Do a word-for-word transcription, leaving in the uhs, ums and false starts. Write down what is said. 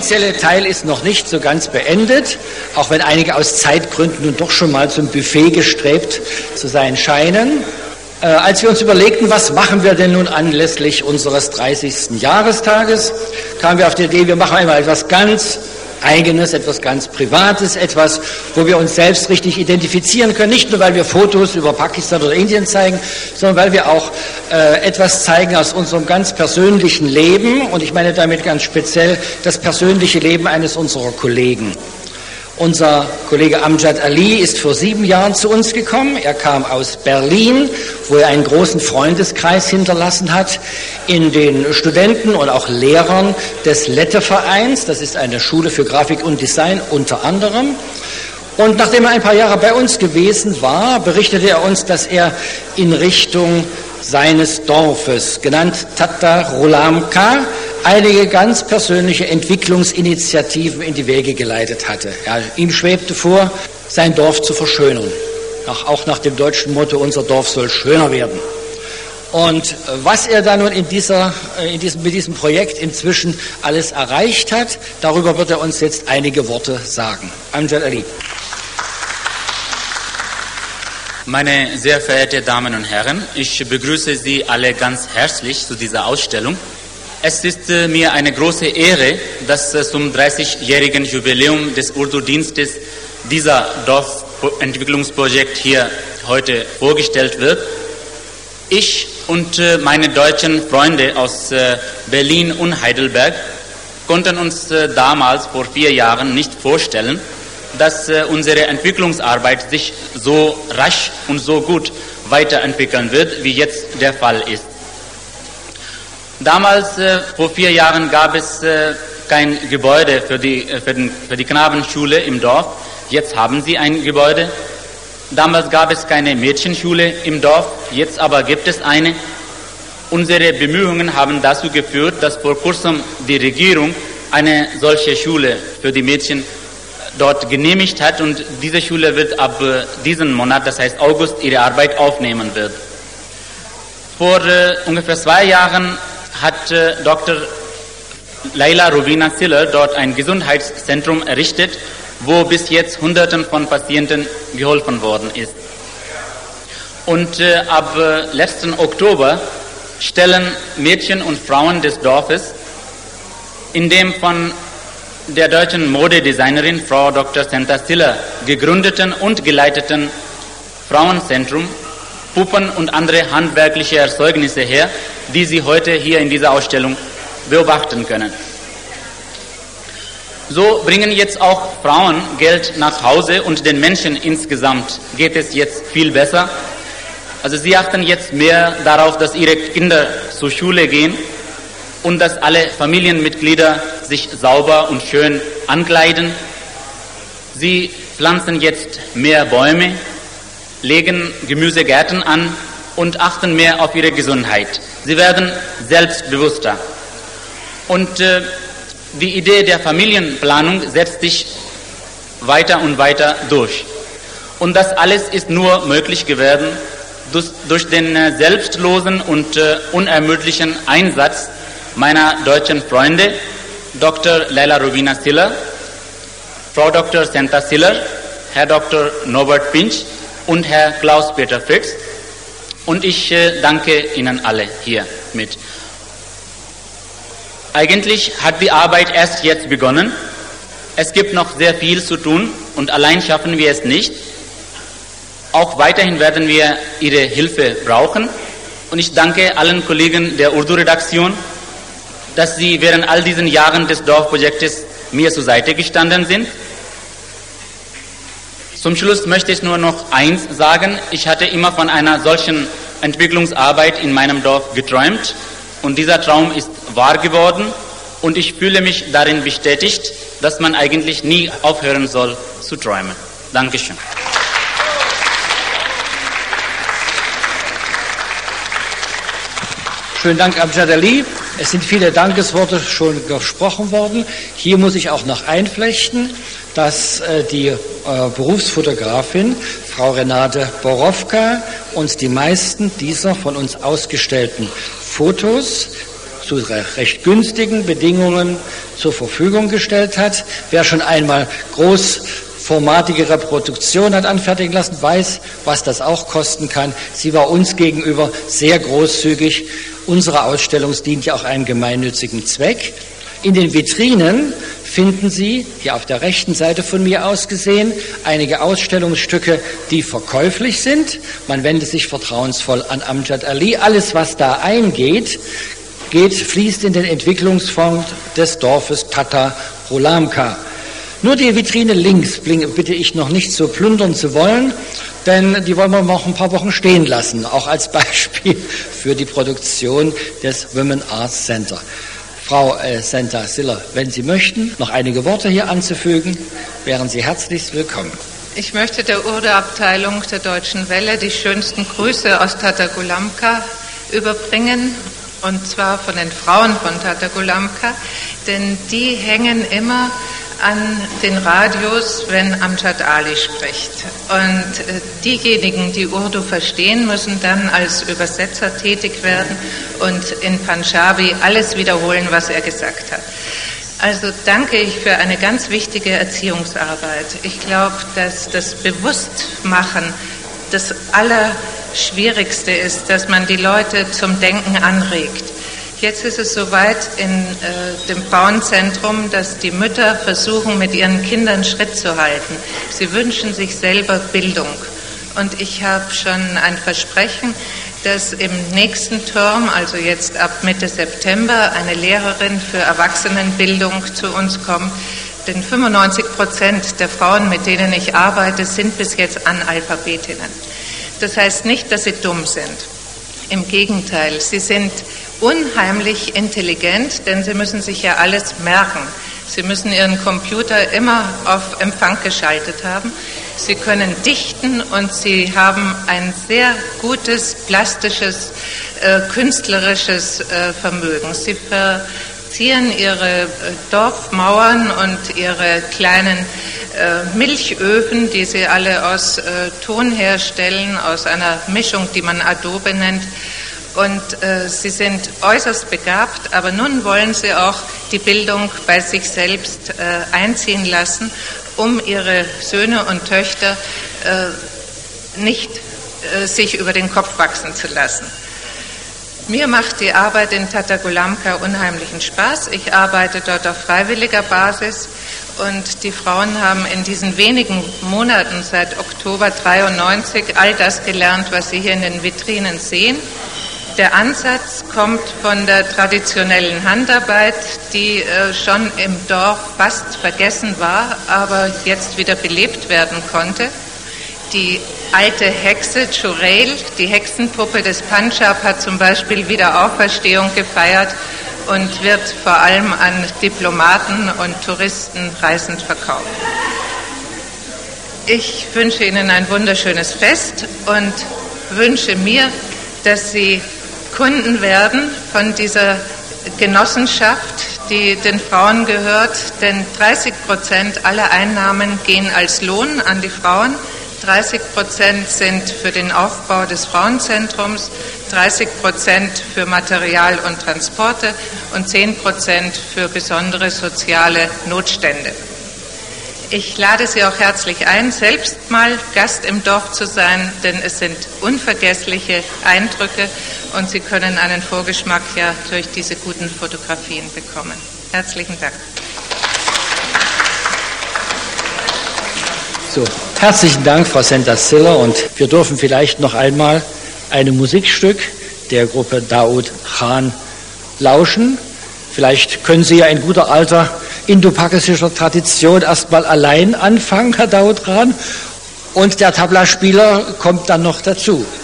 offizielle Teil ist noch nicht so ganz beendet, auch wenn einige aus Zeitgründen nun doch schon mal zum Buffet gestrebt zu sein scheinen. Äh, als wir uns überlegten, was machen wir denn nun anlässlich unseres dreißigsten Jahrestages, kamen wir auf die Idee, wir machen einmal etwas ganz Eigenes, etwas ganz Privates, etwas, wo wir uns selbst richtig identifizieren können, nicht nur, weil wir Fotos über Pakistan oder Indien zeigen, sondern weil wir auch äh, etwas zeigen aus unserem ganz persönlichen Leben, und ich meine damit ganz speziell das persönliche Leben eines unserer Kollegen. Unser Kollege Amjad Ali ist vor sieben Jahren zu uns gekommen. Er kam aus Berlin, wo er einen großen Freundeskreis hinterlassen hat in den Studenten und auch Lehrern des Lette-Vereins. Das ist eine Schule für Grafik und Design unter anderem. Und nachdem er ein paar Jahre bei uns gewesen war, berichtete er uns, dass er in Richtung seines Dorfes, genannt Tattarulamka, einige ganz persönliche Entwicklungsinitiativen in die Wege geleitet hatte. Ja, ihm schwebte vor, sein Dorf zu verschönern. Auch, auch nach dem deutschen Motto, unser Dorf soll schöner werden. Und was er da nun in dieser, in diesem, mit diesem Projekt inzwischen alles erreicht hat, darüber wird er uns jetzt einige Worte sagen. Amjad Ali. Meine sehr verehrten Damen und Herren, ich begrüße Sie alle ganz herzlich zu dieser Ausstellung. Es ist äh, mir eine große Ehre, dass äh, zum dreißigjährigen Jubiläum des Urdu-Dienstes dieser Dorfentwicklungsprojekt hier heute vorgestellt wird. Ich und äh, meine deutschen Freunde aus äh, Berlin und Heidelberg konnten uns äh, damals vor vier Jahren nicht vorstellen, dass äh, unsere Entwicklungsarbeit sich so rasch und so gut weiterentwickeln wird, wie jetzt der Fall ist. Damals, äh, vor vier Jahren, gab es äh, kein Gebäude für die, äh, für, den, für die Knabenschule im Dorf. Jetzt haben sie ein Gebäude. Damals gab es keine Mädchenschule im Dorf, jetzt aber gibt es eine. Unsere Bemühungen haben dazu geführt, dass vor kurzem die Regierung eine solche Schule für die Mädchen dort genehmigt hat, und diese Schule wird ab äh, diesem Monat, das heißt August, ihre Arbeit aufnehmen wird. Vor äh, ungefähr zwei Jahren hat äh, Doktor Laila Rubina Siller dort ein Gesundheitszentrum errichtet, wo bis jetzt Hunderten von Patienten geholfen worden ist. Und äh, ab äh, letzten Oktober stellen Mädchen und Frauen des Dorfes in dem von der deutschen Modedesignerin Frau Doktor Senta Siller gegründeten und geleiteten Frauenzentrum Puppen und andere handwerkliche Erzeugnisse her, die Sie heute hier in dieser Ausstellung beobachten können. So bringen jetzt auch Frauen Geld nach Hause, und den Menschen insgesamt geht es jetzt viel besser. Also sie achten jetzt mehr darauf, dass ihre Kinder zur Schule gehen und dass alle Familienmitglieder sich sauber und schön ankleiden. Sie pflanzen jetzt mehr Bäume, legen Gemüsegärten an und achten mehr auf ihre Gesundheit. Sie werden selbstbewusster. Und äh, die Idee der Familienplanung setzt sich weiter und weiter durch. Und das alles ist nur möglich geworden durch, durch den äh, selbstlosen und äh, unermüdlichen Einsatz meiner deutschen Freunde, Doktor Laila Rubina Siller, Frau Doktor Senta Siller, Herr Doktor Norbert Pinch und Herr Klaus-Peter Fritz. Und ich äh, danke Ihnen alle hier mit. Eigentlich hat die Arbeit erst jetzt begonnen. Es gibt noch sehr viel zu tun und allein schaffen wir es nicht. Auch weiterhin werden wir Ihre Hilfe brauchen. Und ich danke allen Kollegen der Urdu-Redaktion, dass Sie während all diesen Jahren des Dorfprojektes mir zur Seite gestanden sind. Zum Schluss möchte ich nur noch eins sagen. Ich hatte immer von einer solchen Entwicklungsarbeit in meinem Dorf geträumt, und dieser Traum ist wahr geworden, und ich fühle mich darin bestätigt, dass man eigentlich nie aufhören soll zu träumen. Dankeschön. Schönen Dank, Amjad Ali. Es sind viele Dankesworte schon gesprochen worden. Hier muss ich auch noch einflechten, dass äh, die äh, Berufsfotografin Frau Renate Borowka uns die meisten dieser von uns ausgestellten Fotos zu recht günstigen Bedingungen zur Verfügung gestellt hat. Wer schon einmal großformatige Reproduktion hat anfertigen lassen, weiß, was das auch kosten kann. Sie war uns gegenüber sehr großzügig. Unsere Ausstellung dient ja auch einem gemeinnützigen Zweck. In den Vitrinen finden Sie, hier auf der rechten Seite von mir aus gesehen, einige Ausstellungsstücke, die verkäuflich sind. Man wendet sich vertrauensvoll an Amjad Ali. Alles, was da eingeht, geht, fließt in den Entwicklungsfonds des Dorfes Tatagolamka. Nur die Vitrine links bitte ich noch nicht so plündern zu wollen, denn die wollen wir noch ein paar Wochen stehen lassen, auch als Beispiel für die Produktion des Women Arts Center. Frau äh, Senta-Siller, wenn Sie möchten, noch einige Worte hier anzufügen, wären Sie herzlichst willkommen. Ich möchte der Urdu-Abteilung der Deutschen Welle die schönsten Grüße aus Tatagolamka überbringen, und zwar von den Frauen von Tatagolamka, denn die hängen immer an den Radios, wenn Amjad Ali spricht. Und äh, diejenigen, die Urdu verstehen, müssen dann als Übersetzer tätig werden und in Punjabi alles wiederholen, was er gesagt hat. Also danke ich für eine ganz wichtige Erziehungsarbeit. Ich glaube, dass das Bewusstmachen das Allerschwierigste ist, dass man die Leute zum Denken anregt. Jetzt ist es soweit in äh, dem Frauenzentrum, dass die Mütter versuchen, mit ihren Kindern Schritt zu halten. Sie wünschen sich selber Bildung. Und ich habe schon ein Versprechen, dass im nächsten Term, also jetzt ab Mitte September, eine Lehrerin für Erwachsenenbildung zu uns kommt. Denn fünfundneunzig Prozent der Frauen, mit denen ich arbeite, sind bis jetzt Analphabetinnen. Das heißt nicht, dass sie dumm sind. Im Gegenteil, sie sind unheimlich intelligent, denn sie müssen sich ja alles merken. Sie müssen ihren Computer immer auf Empfang geschaltet haben. Sie können dichten und sie haben ein sehr gutes, plastisches, äh, künstlerisches äh, Vermögen. Sie verzieren ihre äh, Dorfmauern und ihre kleinen äh, Milchöfen, die sie alle aus äh, Ton herstellen, aus einer Mischung, die man Adobe nennt. Und äh, sie sind äußerst begabt, aber nun wollen sie auch die Bildung bei sich selbst äh, einziehen lassen, um ihre Söhne und Töchter äh, nicht äh, sich über den Kopf wachsen zu lassen. Mir macht die Arbeit in Tatagolamka unheimlichen Spaß. Ich arbeite dort auf freiwilliger Basis und die Frauen haben in diesen wenigen Monaten seit Oktober dreiundneunzig all das gelernt, was Sie hier in den Vitrinen sehen. Der Ansatz kommt von der traditionellen Handarbeit, die äh, schon im Dorf fast vergessen war, aber jetzt wieder belebt werden konnte. Die alte Hexe Chureil, die Hexenpuppe des Punjab, hat zum Beispiel Wiederauferstehung gefeiert und wird vor allem an Diplomaten und Touristen reißend verkauft. Ich wünsche Ihnen ein wunderschönes Fest und wünsche mir, dass Sie Kunden werden von dieser Genossenschaft, die den Frauen gehört, denn dreißig Prozent aller Einnahmen gehen als Lohn an die Frauen, dreißig Prozent sind für den Aufbau des Frauenzentrums, dreißig Prozent für Material und Transporte und zehn Prozent für besondere soziale Notstände. Ich lade Sie auch herzlich ein, selbst mal Gast im Dorf zu sein, denn es sind unvergessliche Eindrücke und Sie können einen Vorgeschmack ja durch diese guten Fotografien bekommen. Herzlichen Dank. So, herzlichen Dank, Frau Senta-Siller, und wir dürfen vielleicht noch einmal einem Musikstück der Gruppe Daoud Khan lauschen. Vielleicht können Sie ja in guter alter indopakistischer Tradition erstmal allein anfangen, Herr Daoud Khan, und der Tabla-Spieler kommt dann noch dazu.